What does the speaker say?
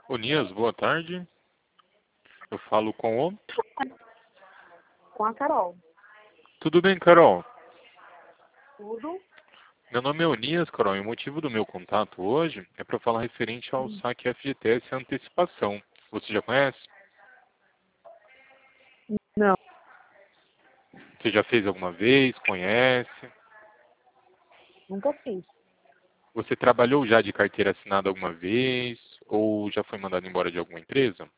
Onias, boa tarde. Eu falo com o... Com a Carol. Tudo bem, Carol? Tudo? Meu nome é Onias, Carol, e o motivo do meu contato hoje é para falar referente ao saque FGTS e antecipação. Você já conhece? Não, Você já fez alguma vez? Conhece? nunca fiz. Você trabalhou já de carteira assinada alguma vez? Ou já foi mandado embora de alguma empresa?